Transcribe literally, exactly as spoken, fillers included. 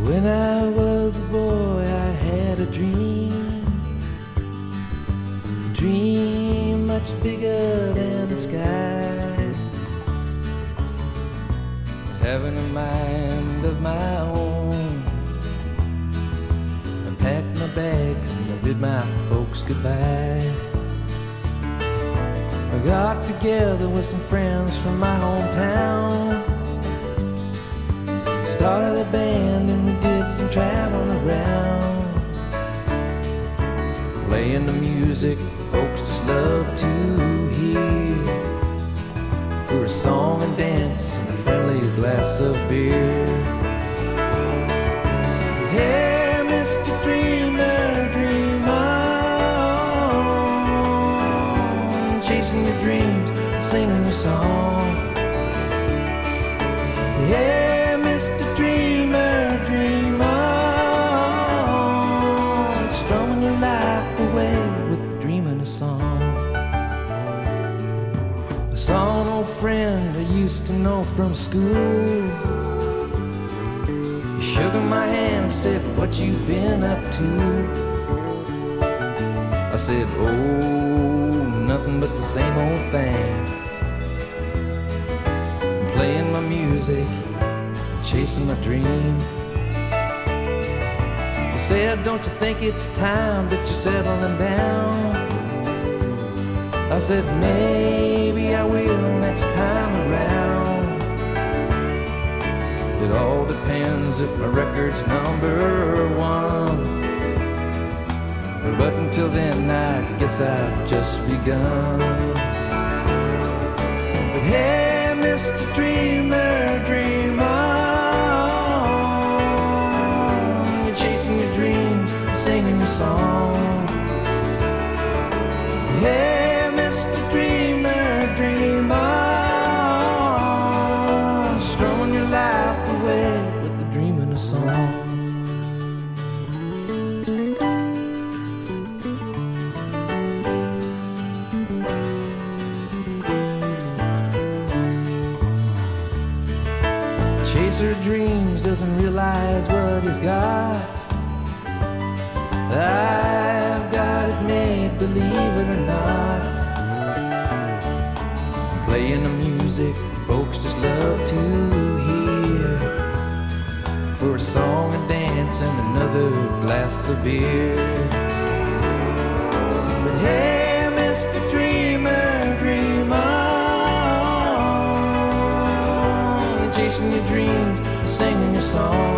When I was a boy, I had a dream, a dream much bigger than the sky, having a mind of my own. I packed my bags and I bid my folks goodbye. I got together with some friends from my hometown, started a band and we did some traveling around, playing the music folks just love to hear, for a song and dance and a friendly glass of beer. Hey, Mister Dreamer, dream on, chasing your dreams, singing your song. Yeah, saw an old friend I used to know from school. He shook my hand and said, "What you been up to?" I said, "Oh, nothing but the same old thing, playing my music, chasing my dream." He said, "Don't you think it's time that you're settling down?" I said, "Maybe I will next time around. It all depends if my record's number one. But until then, I guess I've just begun." But hey, Mister Dreamer, dream on. You're chasing your dreams, singing your song. Hey, dream on, strumming your life away with the dream in a song. Chaser of dreams doesn't realize what he's got. I've got it made, believe it or not, playing the music folks just love to hear, for a song and dance and another glass of beer. But hey, Mister Dreamer, dream on, chasing your dreams, singing your song.